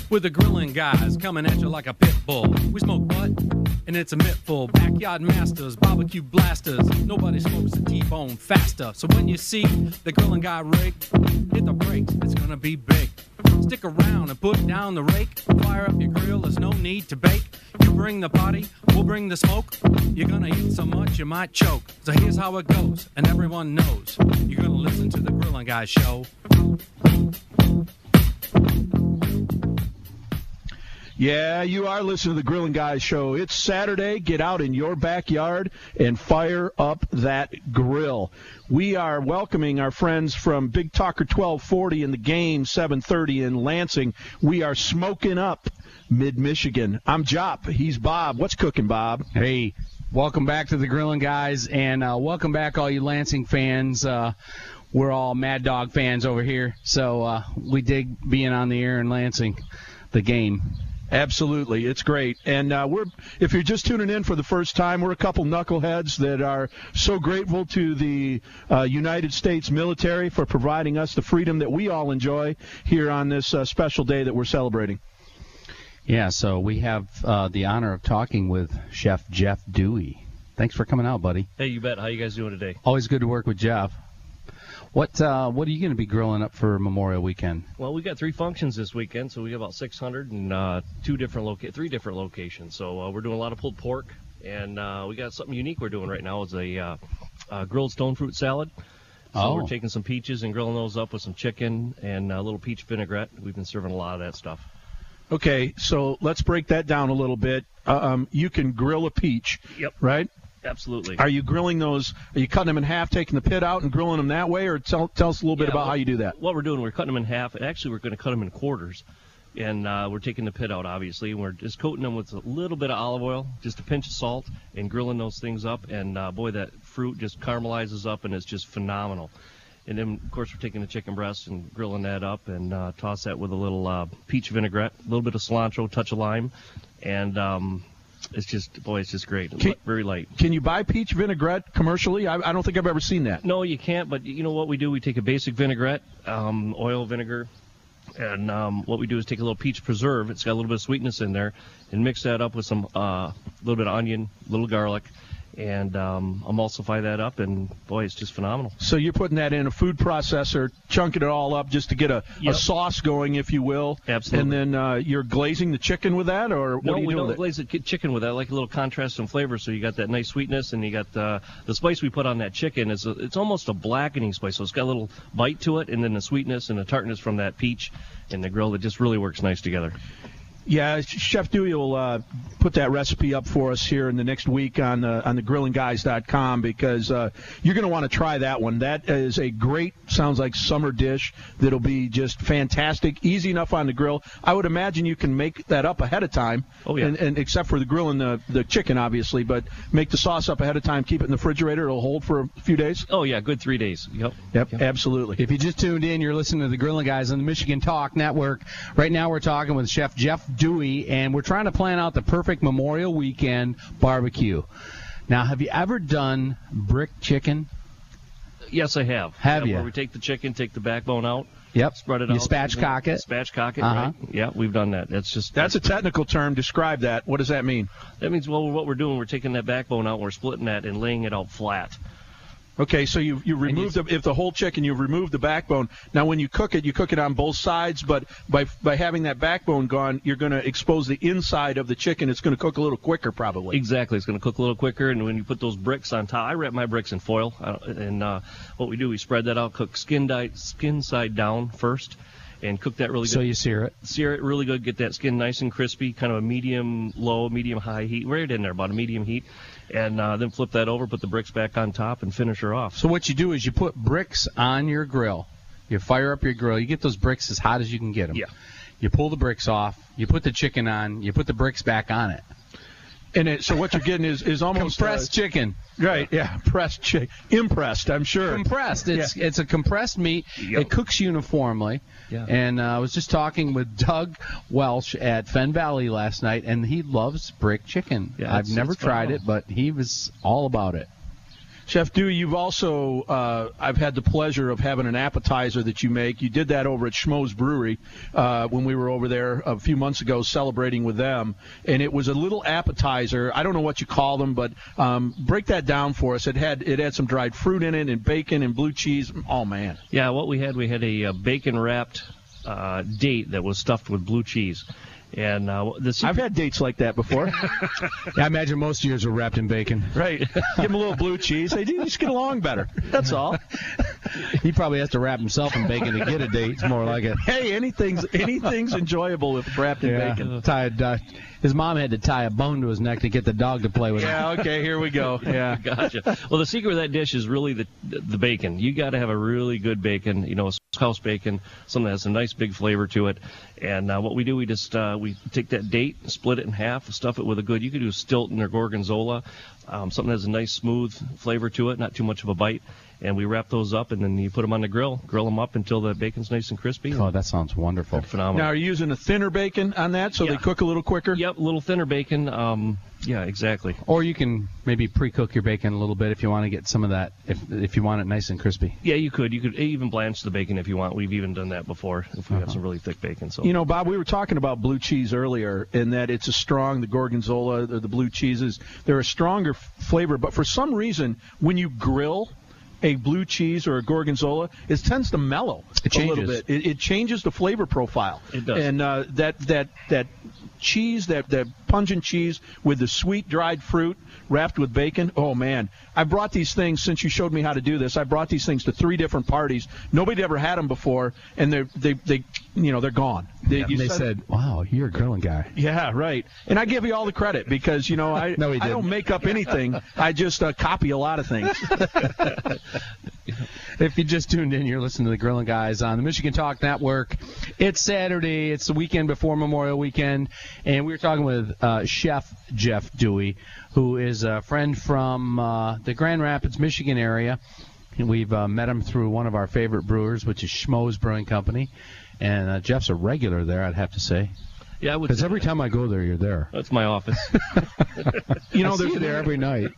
with the grilling guys coming at you like a pit bull. We smoke what? And it's a mittful. Backyard masters, barbecue blasters. Nobody smokes a T-bone faster. So when you see the grilling guy rig, hit the brakes, it's gonna be big. Stick around and put down the rake. Fire up your grill, there's no need to bake. You bring the party, we'll bring the smoke. You're gonna eat so much you might choke. So here's how it goes, and everyone knows. You're gonna listen to the Grilling Guy Show. Yeah, you are listening to the Grilling Guys Show. It's Saturday. Get out in your backyard and fire up that grill. We are welcoming our friends from Big Talker 1240 in the Game 730 in Lansing. We are smoking up mid-Michigan. I'm Jop. He's Bob. What's cooking, Bob? Hey, welcome back to the Grilling Guys, and welcome back all you Lansing fans. We're all Mad Dog fans over here, so we dig being on the air in Lansing, the Game. Absolutely. It's great. And if you're just tuning in for the first time, we're a couple knuckleheads that are so grateful to the United States military for providing us the freedom that we all enjoy here on this special day that we're celebrating. Yeah, so we have the honor of talking with Chef Jeff Dewey. Thanks for coming out, buddy. Hey, you bet. How you guys doing today? Always good to work with Jeff. What are you going to be grilling up for Memorial Weekend? Well, we got 3 functions this weekend, so we got about 600 and 3 different locations. So we're doing a lot of pulled pork, and we got something unique we're doing right now. It's a grilled stone fruit salad. So we're taking some peaches and grilling those up with some chicken and a little peach vinaigrette. We've been serving a lot of that stuff. Okay, so let's break that down a little bit. You can grill a peach, Yep. right? Absolutely. Are you grilling those? Are you cutting them in half, taking the pit out, and grilling them that way? Or tell us a little bit about how you do that. What we're doing, we're cutting them in half. And actually, we're going to cut them in quarters. And we're taking the pit out, obviously. And we're just coating them with a little bit of olive oil, just a pinch of salt, and grilling those things up. And, boy, that fruit just caramelizes up, and it's just phenomenal. And then, of course, we're taking the chicken breast and grilling that up and toss that with a little peach vinaigrette, a little bit of cilantro, touch of lime. And it's just great. Very light. Can you buy peach vinaigrette commercially? I don't think I've ever seen that. No, you can't. But you know what we do? We take a basic vinaigrette, oil, vinegar, and what we do is take a little peach preserve. It's got a little bit of sweetness in there, and mix that up with some little bit of onion, little garlic, and emulsify that up, and boy, it's just phenomenal. So you're putting that in a food processor, chunking it all up just to get a sauce going, if you will. Absolutely. And then you're glazing the chicken with that, or what are you doing? No, we don't glaze the chicken with that. I like a little contrast and flavor, so you got that nice sweetness, and you got the spice we put on that chicken. It's almost a blackening spice, so it's got a little bite to it, and then the sweetness and the tartness from that peach and the grill that just really works nice together. Yeah, Chef Dewey will put that recipe up for us here in the next week on the GrillingGuys.com because you're going to want to try that one. That is a great, sounds like summer dish that'll be just fantastic, easy enough on the grill. I would imagine you can make that up ahead of time. Oh, yeah. And except for the grilling the chicken, obviously, but make the sauce up ahead of time, keep it in the refrigerator. It'll hold for a few days. Oh, yeah, good 3 days. Yep, absolutely. If you just tuned in, you're listening to the Grilling Guys on the Michigan Talk Network. Right now we're talking with Chef Jeff Dewey, and we're trying to plan out the perfect Memorial Weekend barbecue. Now, have you ever done brick chicken? Yes, I have. Have you? Where we take the chicken, take the backbone out. Yep. Spread it you out. Spatchcock it. Spatchcock it, Uh-huh. right? Yeah, we've done that. That's a technical term. Describe that. What does that mean? That means, well, what we're doing, we're taking that backbone out, and we're splitting that and laying it out flat. Okay, so you remove if the whole chicken, you remove the backbone. Now, when you cook it on both sides, but by having that backbone gone, you're going to expose the inside of the chicken. It's going to cook a little quicker, probably. Exactly, it's going to cook a little quicker. And when you put those bricks on top, I wrap my bricks in foil. And what we do, we spread that out, cook skin side down first, and cook that really good. So you sear it? Sear it really good, get that skin nice and crispy, kind of a medium-low, medium-high heat. Right in there, about a medium heat. And then flip that over, put the bricks back on top, and finish her off. So what you do is you put bricks on your grill. You fire up your grill. You get those bricks as hot as you can get them. Yeah. You pull the bricks off. You put the chicken on. You put the bricks back on it. And so what you're getting is almost compressed chicken. Right, yeah, pressed chicken. Impressed, I'm sure. Compressed. It's a compressed meat. Yep. It cooks uniformly. Yeah. And I was just talking with Doug Welsh at Fen Valley last night, and he loves brick chicken. Yeah, I've never tried it, but he was all about it. Chef Dewey, you've also, I've had the pleasure of having an appetizer that you make. You did that over at Schmo's Brewery when we were over there a few months ago celebrating with them. And it was a little appetizer. I don't know what you call them, but break that down for us. It had some dried fruit in it and bacon and blue cheese. Oh, man. Yeah, what we had a bacon-wrapped date that was stuffed with blue cheese. And I've had dates like that before. I imagine most of yours are wrapped in bacon. Right. Give him a little blue cheese. They just get along better. That's all. He probably has to wrap himself in bacon to get a date. It's more like it. Hey, anything's enjoyable if wrapped in bacon. His mom had to tie a bone to his neck to get the dog to play with him. Yeah, okay, here we go. Yeah. Gotcha. Well, the secret of that dish is really the bacon. You got to have a really good bacon, house bacon, something that has a nice big flavor to it. And what we do, we just we take that date, split it in half, stuff it with you could do Stilton or Gorgonzola, something that has a nice smooth flavor to it, not too much of a bite. And we wrap those up, and then you put them on the grill them up until the bacon's nice and crispy. Oh, that sounds wonderful. Phenomenal. Now, are you using a thinner bacon on that so they cook a little quicker? Yep, a little thinner bacon. Yeah, exactly. Or you can maybe pre-cook your bacon a little bit if you want to get some of that, if you want it nice and crispy. Yeah, you could. You could even blanch the bacon if you want. We've even done that before if we have some really thick bacon. So Bob, we were talking about blue cheese earlier, and that it's the Gorgonzola, the blue cheeses, they're a stronger flavor. But for some reason, when you grill a blue cheese or a Gorgonzola, it tends to mellow a little bit. It changes the flavor profile. It does. And that cheese, that pungent cheese with the sweet dried fruit wrapped with bacon, oh, man. I brought these things, since you showed me how to do this, I brought these things to 3 different parties. Nobody ever had them before, and they're gone. They said, wow, you're a grilling guy. Yeah, right. And I give you all the credit because, I don't make up anything. I just copy a lot of things. If you just tuned in, you're listening to the Grilling Guys on the Michigan Talk Network. It's Saturday. It's the weekend before Memorial Weekend, and we're talking with Chef Jeff Dewey, who is a friend from the Grand Rapids, Michigan area. And we've met him through one of our favorite brewers, which is Schmo's Brewing Company, and Jeff's a regular there, I'd have to say. Yeah, because every time I go there, you're there. That's my office. I see you there every night.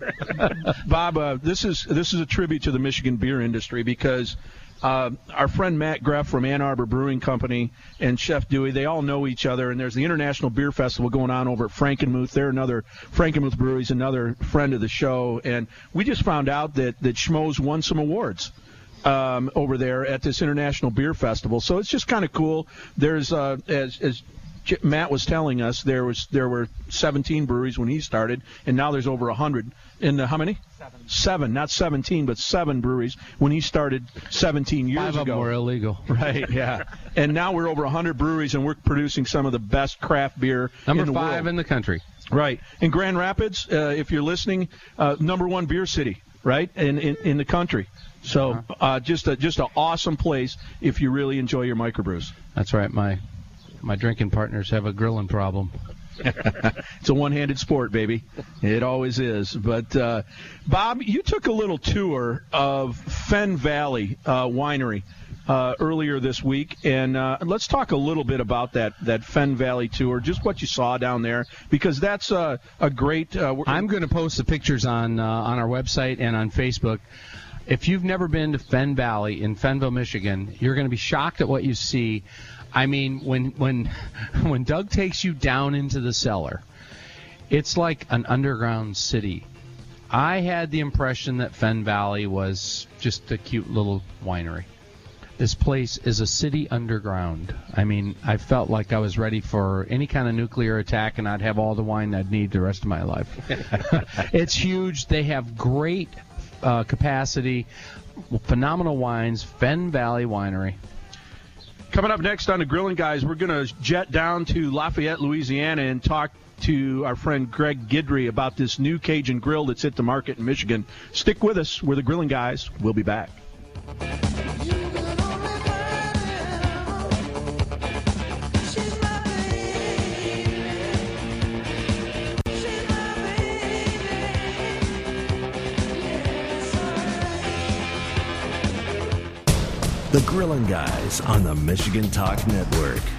Bob, this is a tribute to the Michigan beer industry because our friend Matt Greff from Ann Arbor Brewing Company and Chef Dewey, they all know each other, and there's the International Beer Festival going on over at Frankenmuth. Frankenmuth Brewery's another friend of the show, and we just found out that Schmo's won some awards over there at this International Beer Festival. So it's just kind of cool. There's as Matt was telling us, there were 17 breweries when he started, and now there's over 100. And how many? 7, not 17, but 7 breweries when he started 17 years ago. 5 of them were illegal. Right, yeah. And now we're over 100 breweries, and we're producing some of the best craft beer Number in the 5 world. In the country. Right. In Grand Rapids, if you're listening, number 1 beer city, right, in the country. So just an awesome place if you really enjoy your microbrews. That's right. My drinking partners have a grilling problem. It's a one-handed sport, baby. It always is. But, Bob, you took a little tour of Fenn Valley Winery earlier this week, and let's talk a little bit about that Fenn Valley tour, just what you saw down there, because that's a great I'm going to post the pictures on our website and on Facebook. If you've never been to Fenn Valley in Fennville, Michigan, you're going to be shocked at what you see. I mean, when Doug takes you down into the cellar, it's like an underground city. I had the impression that Fenn Valley was just a cute little winery. This place is a city underground. I mean, I felt like I was ready for any kind of nuclear attack, and I'd have all the wine I'd need the rest of my life. It's huge. They have great capacity, phenomenal wines. Fenn Valley Winery. Coming up next on the Grilling Guys, we're going to jet down to Lafayette, Louisiana, and talk to our friend Greg Guidry about this new Cajun grill that's hit the market in Michigan. Stick with us. We're the Grilling Guys. We'll be back. The Grilling Guys on the Michigan Talk Network.